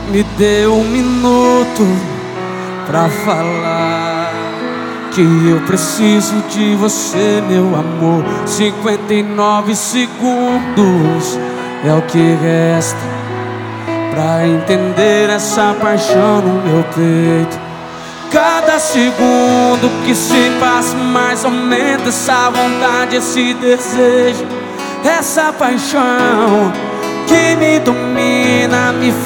Me dê um minuto pra falar que eu preciso de você, meu amor. 59 segundos é o que resta pra entender essa paixão no meu peito. Cada segundo que se passa mais aumenta essa vontade, esse desejo, essa paixão que me domina, me